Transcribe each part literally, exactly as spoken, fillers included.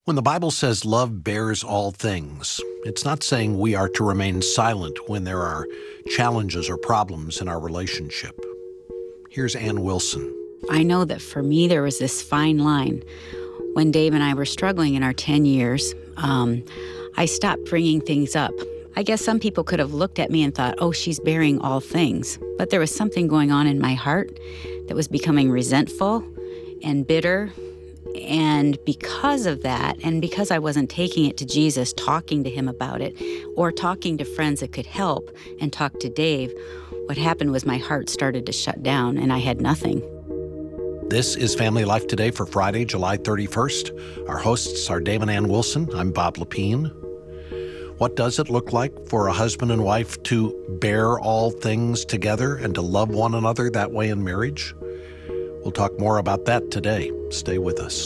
When the Bible says love bears all things, it's not saying we are to remain silent when there are challenges or problems in our relationship. Here's Ann Wilson. I know that for me, there was this fine line. When Dave and I were struggling in our ten years, um, I stopped bringing things up. I guess some people could have looked at me and thought, oh, she's bearing all things. But there was something going on in my heart that was becoming resentful and bitter. And because of that, and because I wasn't taking it to Jesus, talking to him about it, or talking to friends that could help and talk to Dave, what happened was my heart started to shut down and I had nothing. This is Family Life Today for Friday, July thirty-first. Our hosts are Dave and Ann Wilson. I'm Bob Lepine. What does it look like for a husband and wife to bear all things together and to love one another that way in marriage? We'll talk more about that today. Stay with us.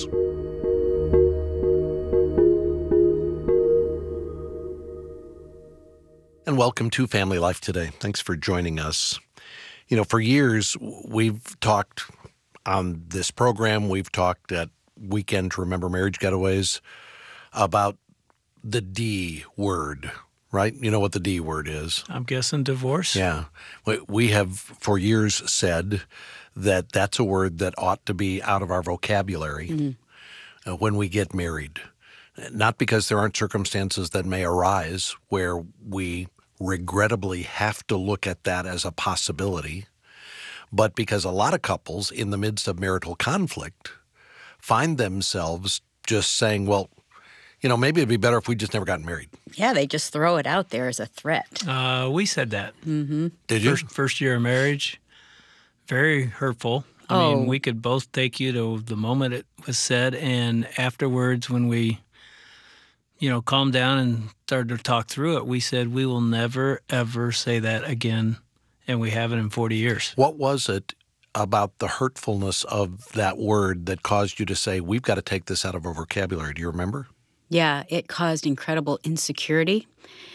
And welcome to Family Life Today. Thanks for joining us. You know, for years, we've talked on this program, we've talked at Weekend to Remember Marriage Getaways about the D word, right? You know what the D word is. I'm guessing divorce. Yeah. We, we have for years said that that's a word that ought to be out of our vocabulary mm-hmm. uh, when we get married. Not because there aren't circumstances that may arise where we regrettably have to look at that as a possibility, but because a lot of couples in the midst of marital conflict find themselves just saying, well, you know, maybe it'd be better if we just never got married. Yeah, they just throw it out there as a threat. Uh, we said that. Mm-hmm. Did you? First, first year of marriage, very hurtful. I Oh. mean, we could both take you to the moment it was said, and afterwards when we, you know, calmed down and started to talk through it, we said we will never, ever say that again, and we haven't in forty years. What was it about the hurtfulness of that word that caused you to say, we've got to take this out of our vocabulary? Do you remember? Yeah, it caused incredible insecurity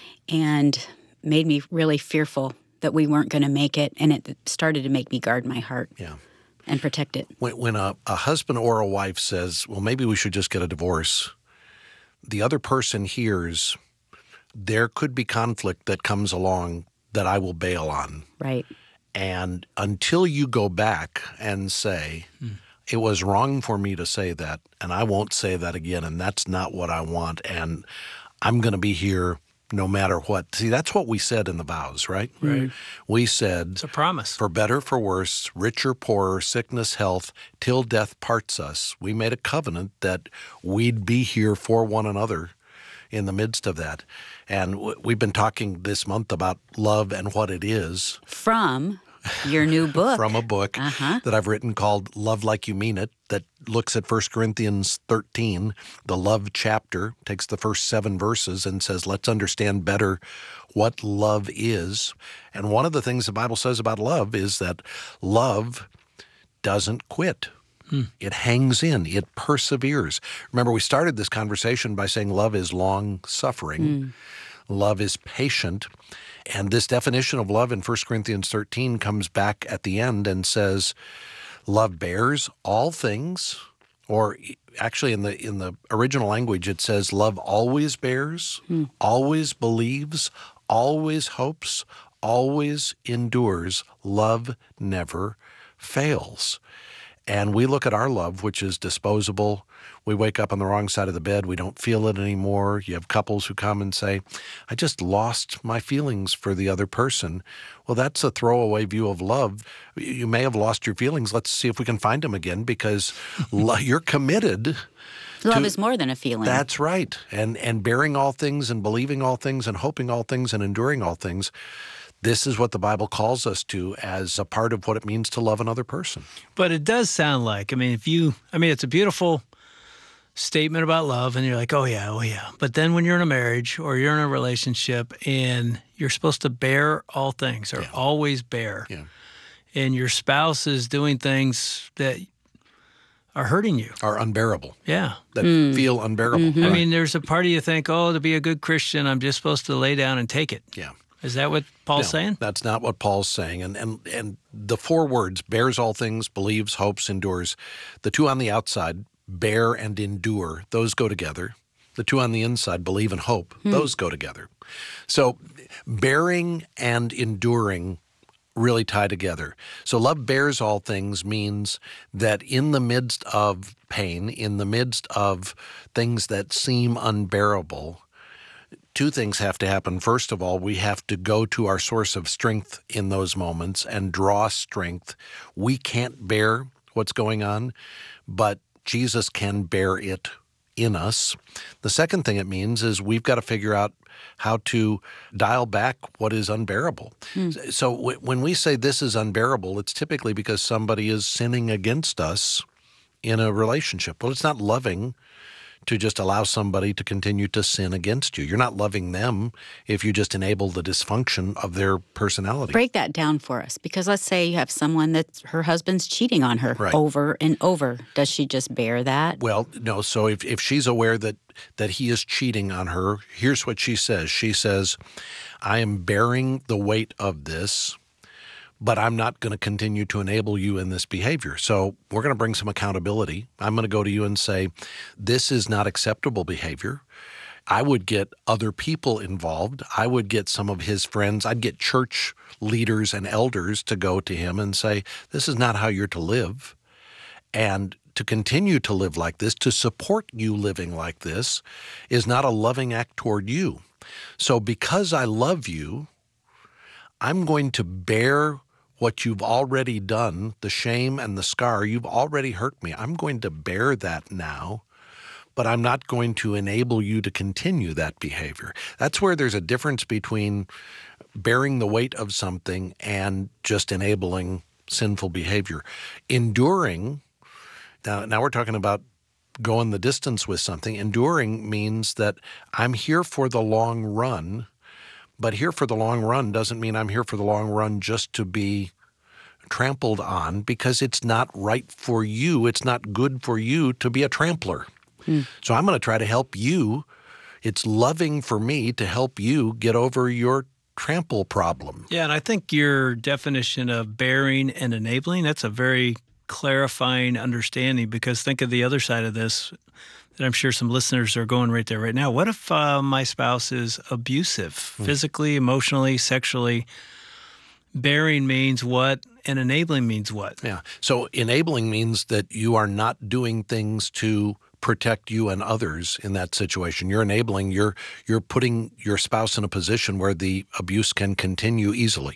and made me really fearful that we weren't going to make it, and it started to make me guard my heart Yeah. and protect it. When, when a, a husband or a wife says, well, maybe we should just get a divorce, the other person hears there could be conflict that comes along that I will bail on. Right. And until you go back and say, mm. it was wrong for me to say that, and I won't say that again, and that's not what I want, and I'm going to be here no matter what. See, that's what we said in the vows, right? Right. We said, It's a promise. For better, for worse, richer, poorer, sickness, health, till death parts us. We made a covenant that we'd be here for one another in the midst of that. And w- we've been talking this month about love and what it is. From your new book. From a book uh-huh. that I've written called Love Like You Mean It, that looks at First Corinthians thirteen, the love chapter, takes the first seven verses and says, let's understand better what love is. And one of the things the Bible says about love is that love doesn't quit. Hmm. It hangs in. It perseveres. Remember, we started this conversation by saying love is long-suffering. Mm. Love is patient. And this definition of love in First Corinthians thirteen comes back at the end and says, love bears all things, or actually in the in the original language it says love always bears, hmm. always believes, always hopes, always endures. Love never fails. And we look at our love, which is disposable. We wake up on the wrong side of the bed. We don't feel it anymore. You have couples who come and say, I just lost my feelings for the other person. Well, that's a throwaway view of love. You may have lost your feelings. Let's see if we can find them again, because lo- you're committed. Love to, is more than a feeling. That's right. And, and bearing all things and believing all things and hoping all things and enduring all things. This is what the Bible calls us to as a part of what it means to love another person. But it does sound like, I mean, if you, I mean, it's a beautiful statement about love, and you're like, oh yeah, oh yeah. But then when you're in a marriage or you're in a relationship and you're supposed to bear all things, or yeah. always bear, yeah. and your spouse is doing things that are hurting you. Are unbearable. Yeah. That mm. feel unbearable. Mm-hmm. I mean, there's a part of you think, oh, to be a good Christian, I'm just supposed to lay down and take it. Yeah. Is that what Paul's no, saying? That's not what Paul's saying. And, and and the four words, bears all things, believes, hopes, endures, the two on the outside, bear and endure, those go together. The two on the inside, believe and hope, hmm. those go together. So bearing and enduring really tie together. So love bears all things means that in the midst of pain, in the midst of things that seem unbearable, two things have to happen. First of all, we have to go to our source of strength in those moments and draw strength. We can't bear what's going on, but Jesus can bear it in us. The second thing it means is we've got to figure out how to dial back what is unbearable. Mm. So w- when we say this is unbearable, it's typically because somebody is sinning against us in a relationship. Well, it's not loving to just allow somebody to continue to sin against you. You're not loving them if you just enable the dysfunction of their personality. Break that down for us, because let's say you have someone that her husband's cheating on her right. over and over. Does she just bear that? Well, no. So if, if she's aware that, that he is cheating on her, here's what she says. She says, I am bearing the weight of this, but I'm not going to continue to enable you in this behavior. So we're going to bring some accountability. I'm going to go to you and say, this is not acceptable behavior. I would get other people involved. I would get some of his friends. I'd get church leaders and elders to go to him and say, this is not how you're to live. And to continue to live like this, to support you living like this, is not a loving act toward you. So because I love you, I'm going to bear what you've already done, the shame and the scar. You've already hurt me. I'm going to bear that now, but I'm not going to enable you to continue that behavior. That's where there's a difference between bearing the weight of something and just enabling sinful behavior. Enduring, now, now we're talking about going the distance with something. Enduring means that I'm here for the long run. But here for the long run doesn't mean I'm here for the long run just to be trampled on, because it's not right for you. It's not good for you to be a trampler. Hmm. So I'm going to try to help you. It's loving for me to help you get over your trample problem. Yeah, and I think your definition of bearing and enabling, that's a very clarifying understanding, because think of the other side of this. And I'm sure some listeners are going right there right now. What if uh, my spouse is abusive, mm. physically, emotionally, sexually? Bearing means what, and enabling means what? Yeah. So enabling means that you are not doing things to protect you and others in that situation. You're enabling, you're you're putting your spouse in a position where the abuse can continue easily.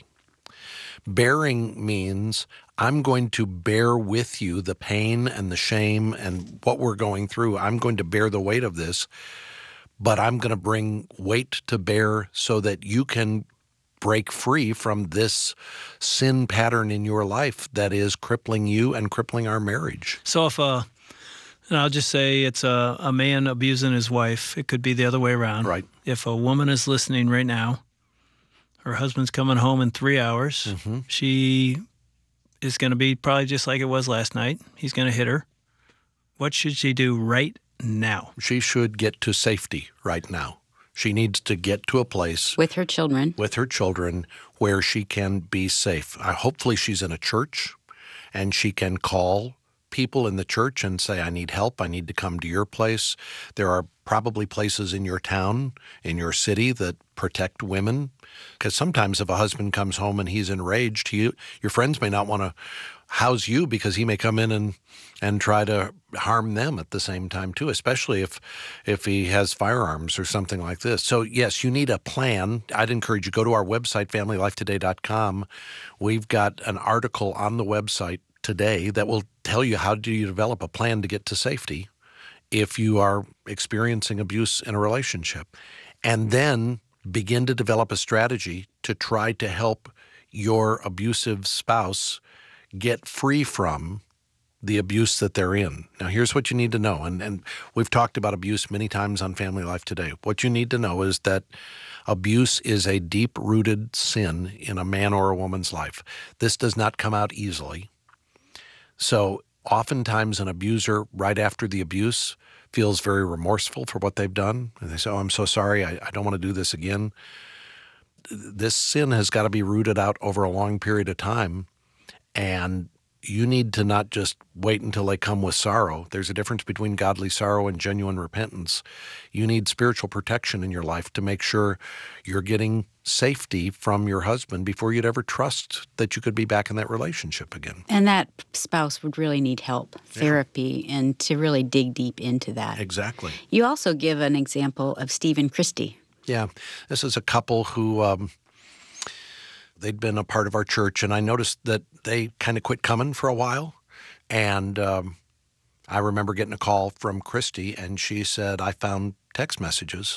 Bearing means I'm going to bear with you the pain and the shame and what we're going through. I'm going to bear the weight of this, but I'm going to bring weight to bear so that you can break free from this sin pattern in your life that is crippling you and crippling our marriage. So if a, and I'll just say it's a, a man abusing his wife, it could be the other way around. Right. If a woman is listening right now, her husband's coming home in three hours. Mm-hmm. She is going to be probably just like it was last night. He's going to hit her. What should she do right now? She should get to safety right now. She needs to get to a place with her children, with her children, where she can be safe. Uh, hopefully she's in a church and she can call people in the church and say, I need help. I need to come to your place. There are probably places in your town, in your city, that protect women. Because sometimes if a husband comes home and he's enraged, you, your friends may not want to house you because he may come in and, and try to harm them at the same time too, especially if if he has firearms or something like this. So yes, you need a plan. I'd encourage you, go to our website, family life today dot com. We've got an article on the website today that will tell you how do you develop a plan to get to safety if you are experiencing abuse in a relationship. And then begin to develop a strategy to try to help your abusive spouse get free from the abuse that they're in. Now, here's what you need to know, and, and we've talked about abuse many times on Family Life Today. What you need to know is that abuse is a deep-rooted sin in a man or a woman's life. This does not come out easily. So oftentimes an abuser, right after the abuse, feels very remorseful for what they've done. And they say, oh, I'm so sorry, I, I don't want to do this again. This sin has got to be rooted out over a long period of time. And you need to not just wait until they come with sorrow. There's a difference between godly sorrow and genuine repentance. You need spiritual protection in your life to make sure you're getting safety from your husband before you'd ever trust that you could be back in that relationship again. And that spouse would really need help, therapy, yeah. and to really dig deep into that. Exactly. You also give an example of Steve and Christy. Yeah. This is a couple who... Um, They'd been a part of our church, and I noticed that they kind of quit coming for a while. And um, I remember getting a call from Christy, and she said, I found text messages.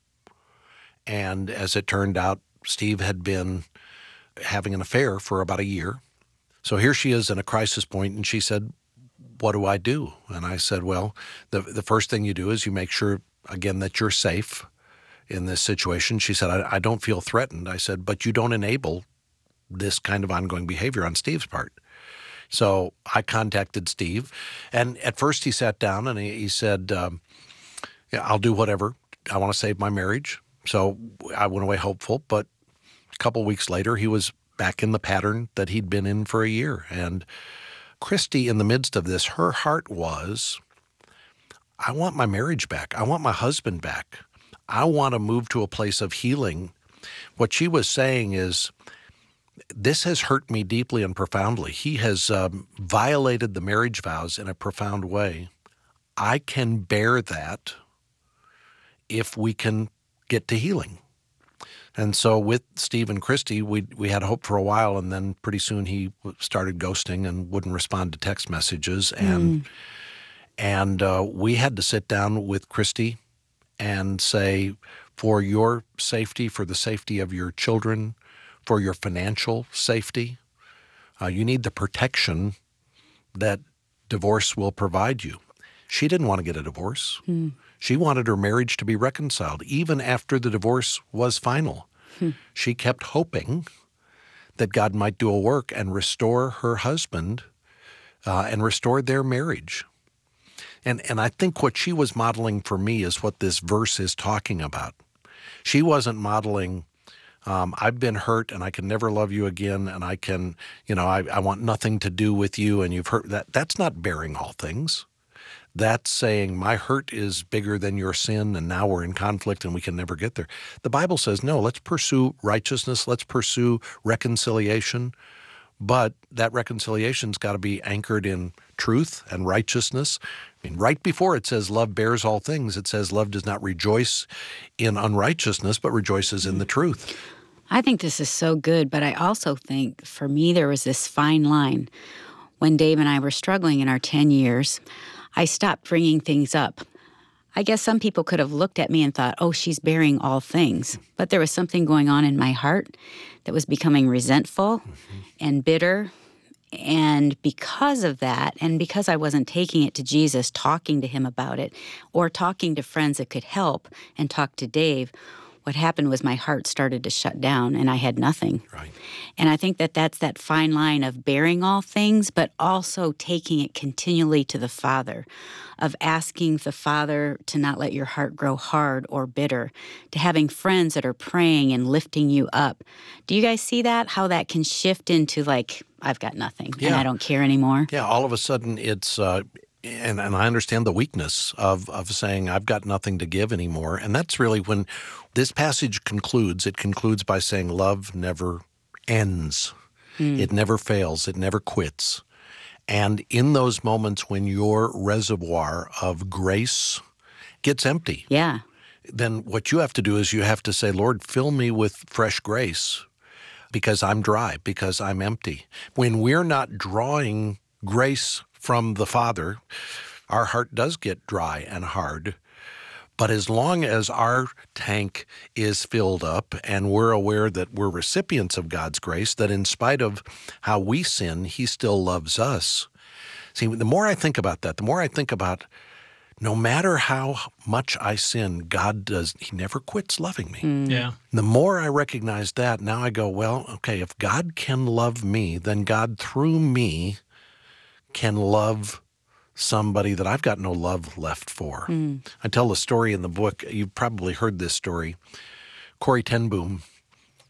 And as it turned out, Steve had been having an affair for about a year. So here she is in a crisis point, and she said, what do I do? And I said, well, the, the first thing you do is you make sure, again, that you're safe in this situation. She said, I, I don't feel threatened. I said, but you don't enable this kind of ongoing behavior on Steve's part. So I contacted Steve, and at first he sat down and he, he said, um, yeah, I'll do whatever. I want to save my marriage. So I went away hopeful, but a couple weeks later he was back in the pattern that he'd been in for a year. And Christy, in the midst of this, her heart was, I want my marriage back. I want my husband back. I want to move to a place of healing. What she was saying is, this has hurt me deeply and profoundly. He has um, violated the marriage vows in a profound way. I can bear that if we can get to healing. And so with Steve and Christy, we we had hope for a while, and then pretty soon he started ghosting and wouldn't respond to text messages. And, mm. and uh, we had to sit down with Christy and say, for your safety, for the safety of your children, for your financial safety, uh, you need the protection that divorce will provide you. She didn't want to get a divorce. Hmm. She wanted her marriage to be reconciled. Even after the divorce was final, hmm. she kept hoping that God might do a work and restore her husband uh, and restore their marriage. And, and I think what she was modeling for me is what this verse is talking about. She wasn't modeling, um, I've been hurt and I can never love you again, and I can, you know, I, I want nothing to do with you and you've hurt. That, that's not bearing all things. That's saying my hurt is bigger than your sin, and now we're in conflict and we can never get there. The Bible says, no, let's pursue righteousness. Let's pursue reconciliation. But that reconciliation's got to be anchored in truth and righteousness. I mean, right before it says love bears all things, it says love does not rejoice in unrighteousness, but rejoices in the truth. I think this is so good, but I also think for me there was this fine line. When Dave and I were struggling in our ten years, I stopped bringing things up. I guess some people could have looked at me and thought, oh, she's bearing all things. But there was something going on in my heart that was becoming resentful mm-hmm. and bitter. And because of that, and because I wasn't taking it to Jesus, talking to him about it, or talking to friends that could help and talk to Dave, what happened was my heart started to shut down and I had nothing. Right. And I think that that's that fine line of bearing all things, but also taking it continually to the Father, of asking the Father to not let your heart grow hard or bitter, to having friends that are praying and lifting you up. Do you guys see that? How that can shift into like, I've got nothing yeah. and I don't care anymore? Yeah, all of a sudden it's... Uh, And, and I understand the weakness of, of saying, I've got nothing to give anymore. And that's really when this passage concludes. It concludes by saying love never ends. Mm. It never fails. It never quits. And in those moments when your reservoir of grace gets empty, yeah. then what you have to do is you have to say, Lord, fill me with fresh grace because I'm dry, because I'm empty. When we're not drawing grace from the Father, our heart does get dry and hard. But as long as our tank is filled up and we're aware that we're recipients of God's grace, that in spite of how we sin, he still loves us. See, the more I think about that, the more I think about no matter how much I sin, God does, he never quits loving me. Mm. Yeah. The more I recognize that, now I go, well, okay, if God can love me, then God through me can love somebody that I've got no love left for. Mm. I tell the story in the book. You've probably heard this story. Corrie ten Boom,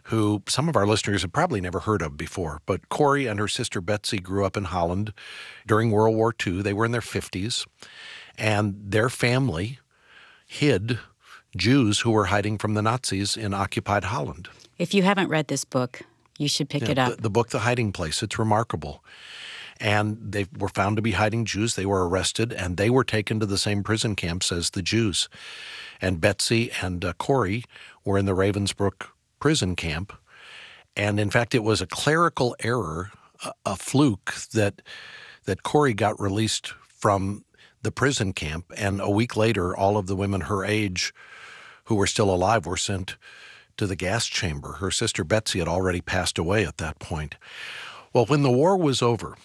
who some of our listeners have probably never heard of before. But Corrie and her sister Betsy grew up in Holland during World War Two. They were in their fifties, and their family hid Jews who were hiding from the Nazis in occupied Holland. If you haven't read this book, you should pick Yeah, it up. The, the book, The Hiding Place, it's remarkable. And they were found to be hiding Jews. They were arrested, and they were taken to the same prison camps as the Jews. And Betsy and uh, Corrie were in the Ravensbrück prison camp. And in fact, it was a clerical error, a, a fluke, that that Corrie got released from the prison camp. And a week later, all of the women her age who were still alive were sent to the gas chamber. Her sister Betsy had already passed away at that point. Well, when the war was over,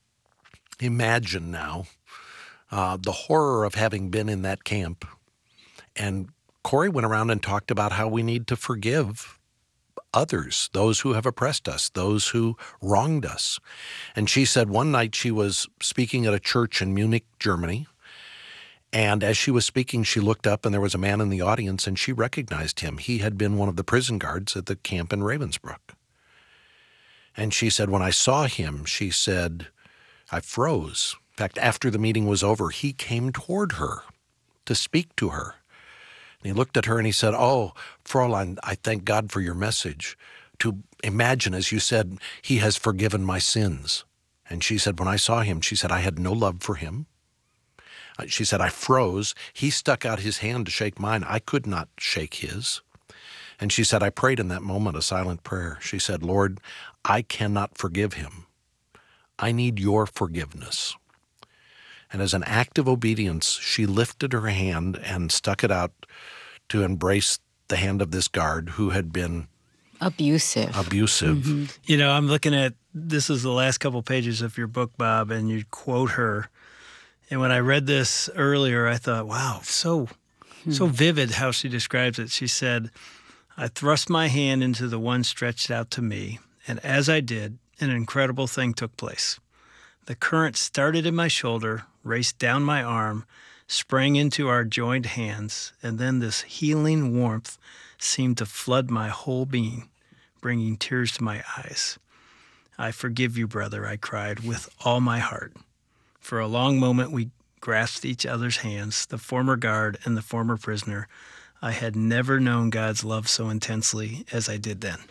imagine now uh, the horror of having been in that camp. And Corrie went around and talked about how we need to forgive others, those who have oppressed us, those who wronged us. And she said one night she was speaking at a church in Munich, Germany. And as she was speaking, she looked up and there was a man in the audience and she recognized him. He had been one of the prison guards at the camp in Ravensbrück. And she said, when I saw him, she said, I froze. In fact, after the meeting was over, he came toward her to speak to her. And he looked at her and he said, oh, Fräulein, I thank God for your message. To imagine, as you said, he has forgiven my sins. And she said, when I saw him, she said, I had no love for him. She said, I froze. He stuck out his hand to shake mine. I could not shake his. And she said, I prayed in that moment a silent prayer. She said, Lord, I cannot forgive him. I need your forgiveness. And as an act of obedience, she lifted her hand and stuck it out to embrace the hand of this guard who had been Abusive. abusive. Mm-hmm. You know, I'm looking at, this is the last couple pages of your book, Bob, and you quote her. And when I read this earlier, I thought, wow, so, hmm. so vivid how she describes it. She said, I thrust my hand into the one stretched out to me, and as I did, an incredible thing took place. The current started in my shoulder, raced down my arm, sprang into our joined hands, and then this healing warmth seemed to flood my whole being, bringing tears to my eyes. I forgive you, brother, I cried with all my heart. For a long moment we grasped each other's hands, the former guard and the former prisoner. I had never known God's love so intensely as I did then.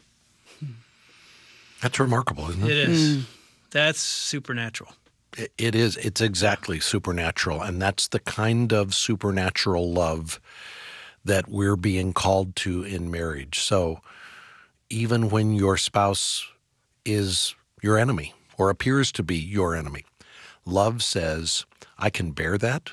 That's remarkable, isn't it? It is. Mm. That's supernatural. It, it is. It's exactly supernatural. And that's the kind of supernatural love that we're being called to in marriage. So even when your spouse is your enemy or appears to be your enemy, love says, I can bear that.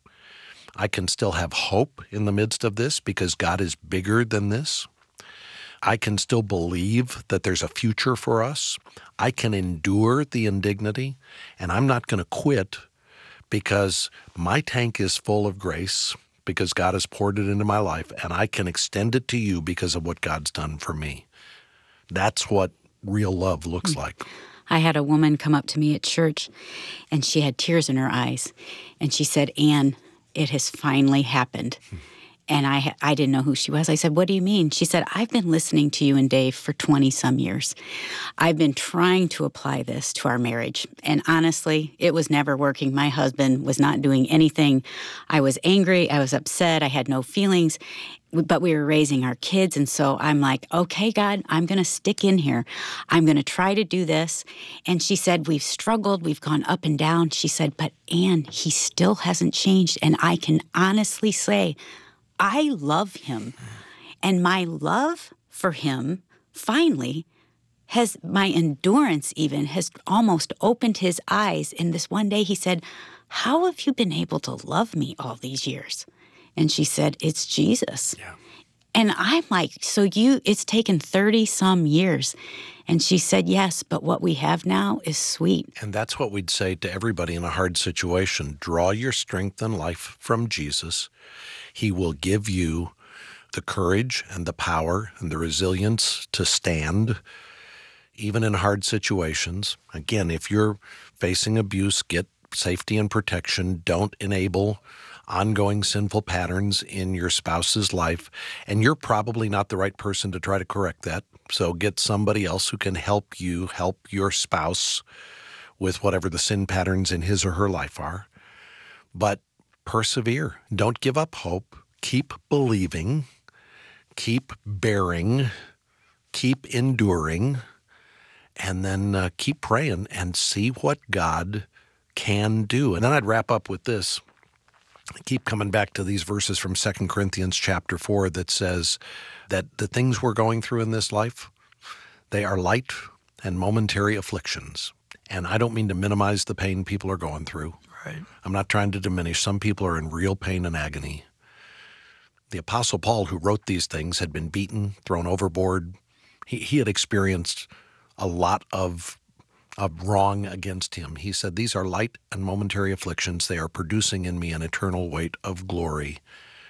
I can still have hope in the midst of this because God is bigger than this. I can still believe that there's a future for us. I can endure the indignity, and I'm not going to quit because my tank is full of grace, because God has poured it into my life, and I can extend it to you because of what God's done for me. That's what real love looks like. I had a woman come up to me at church, and she had tears in her eyes. And she said, Ann, it has finally happened. And I I didn't know who she was. I said, what do you mean? She said, I've been listening to you and Dave for twenty-some years. I've been trying to apply this to our marriage. And honestly, it was never working. My husband was not doing anything. I was angry. I was upset. I had no feelings. But we were raising our kids. And so I'm like, okay, God, I'm going to stick in here. I'm going to try to do this. And she said, we've struggled. We've gone up and down. She said, but Ann, he still hasn't changed. And I can honestly say, I love him. And my love for him, finally, has, my endurance even, has almost opened his eyes. And this one day he said, how have you been able to love me all these years? And she said, it's Jesus. Yeah. And I'm like, so you, it's taken thirty some years. And she said, yes, but what we have now is sweet. And that's what we'd say to everybody in a hard situation. Draw your strength and life from Jesus. He will give you the courage and the power and the resilience to stand even in hard situations. Again, if you're facing abuse, get safety and protection. Don't enable ongoing sinful patterns in your spouse's life. And you're probably not the right person to try to correct that. So get somebody else who can help you, help your spouse with whatever the sin patterns in his or her life are. But persevere. Don't give up hope. Keep believing. Keep bearing. Keep enduring. And then uh, keep praying and see what God can do. And then I'd wrap up with this. I keep coming back to these verses from Second Corinthians chapter four that says that the things we're going through in this life, they are light and momentary afflictions. And I don't mean to minimize the pain people are going through. Right. I'm not trying to diminish. Some people are in real pain and agony. The Apostle Paul, who wrote these things, had been beaten, thrown overboard. He, he had experienced a lot of of wrong against him. He said, these are light and momentary afflictions. They are producing in me an eternal weight of glory.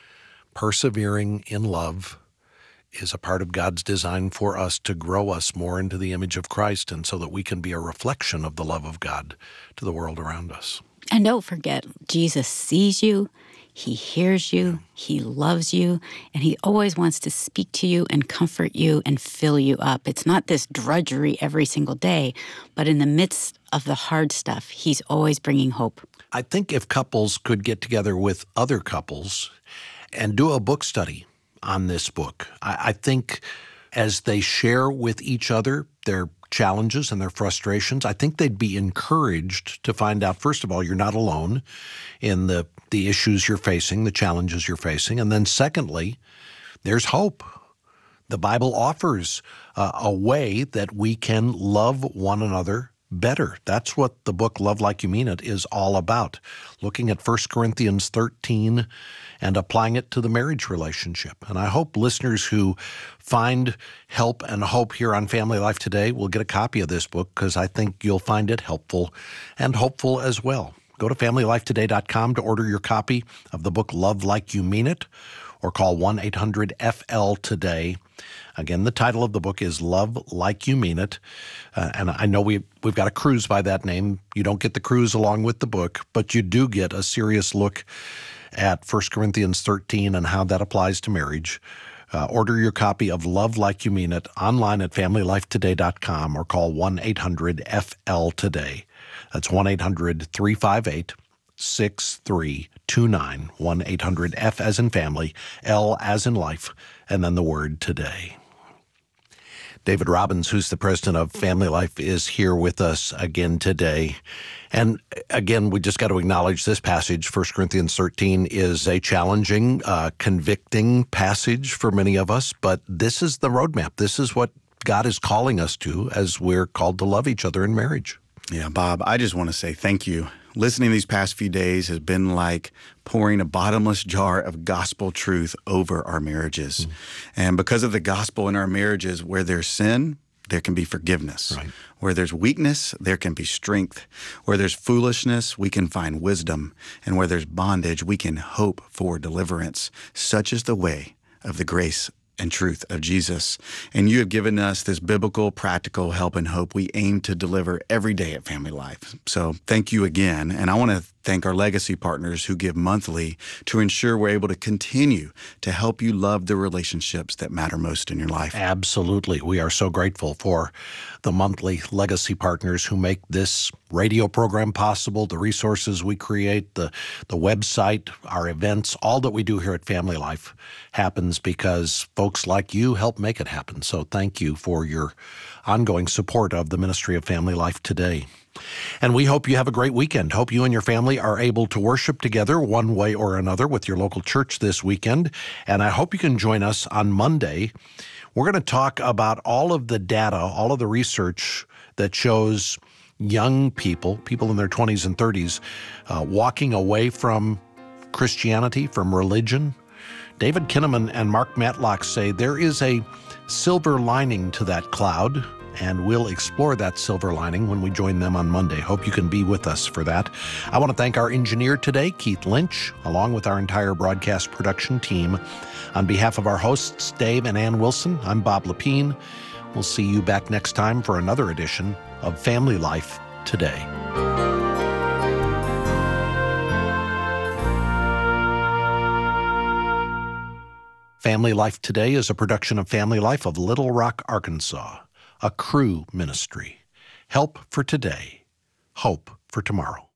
Persevering in love is a part of God's design for us to grow us more into the image of Christ, and so that we can be a reflection of the love of God to the world around us. And don't forget, Jesus sees you, he hears you, he loves you, and he always wants to speak to you and comfort you and fill you up. It's not this drudgery every single day, but in the midst of the hard stuff, he's always bringing hope. I think if couples could get together with other couples and do a book study on this book, I, I think as they share with each other their challenges and their frustrations, I think they'd be encouraged to find out, first of all, you're not alone in the, the issues you're facing, the challenges you're facing. And then secondly, there's hope. The Bible offers uh, a way that we can love one another better. That's what the book Love Like You Mean It is all about. Looking at First Corinthians thirteen and applying it to the marriage relationship. And I hope listeners who find help and hope here on Family Life Today will get a copy of this book, because I think you'll find it helpful and hopeful as well. Go to family life today dot com to order your copy of the book Love Like You Mean It, or call one eight hundred F L today. Again, the title of the book is Love Like You Mean It. Uh, and I know we, we've got a cruise by that name. You don't get the cruise along with the book, but you do get a serious look at First Corinthians thirteen and how that applies to marriage. Uh, order your copy of Love Like You Mean It online at family life today dot com, or call one eight hundred F L today. That's one eight hundred three five eight six three two nine, one eight hundred F as in family, L as in life, and then the word today. David Robbins, who's the president of Family Life, is here with us again today. And again, we just got to acknowledge this passage, First Corinthians thirteen, is a challenging, uh, convicting passage for many of us, but this is the roadmap. This is what God is calling us to as we're called to love each other in marriage. Yeah, Bob, I just want to say thank you. Listening these past few days has been like pouring a bottomless jar of gospel truth over our marriages. Mm. And because of the gospel in our marriages, where there's sin, there can be forgiveness. Right. Where there's weakness, there can be strength. Where there's foolishness, we can find wisdom. And where there's bondage, we can hope for deliverance. Such is the way of the grace and truth of Jesus. And you have given us this biblical, practical help and hope we aim to deliver every day at Family Life. So thank you again. And I want to thank our legacy partners who give monthly to ensure we're able to continue to help you love the relationships that matter most in your life. Absolutely. We are so grateful for the monthly legacy partners who make this radio program possible, the resources we create, the, the website, our events, all that we do here at Family Life happens because folks like you help make it happen. So thank you for your ongoing support of the ministry of Family Life Today. And we hope you have a great weekend. Hope you and your family are able to worship together one way or another with your local church this weekend. And I hope you can join us on Monday. We're going to talk about all of the data, all of the research that shows young people, people in their twenties and thirties, uh, walking away from Christianity, from religion. David Kinnaman and Mark Matlock say there is a silver lining to that cloud, and we'll explore that silver lining when we join them on Monday. Hope you can be with us for that. I want to thank our engineer today, Keith Lynch, along with our entire broadcast production team. On behalf of our hosts, Dave and Ann Wilson, I'm Bob Lepine. We'll see you back next time for another edition of Family Life Today. Family Life Today is a production of Family Life of Little Rock, Arkansas, a Cru ministry. Help for today, hope for tomorrow.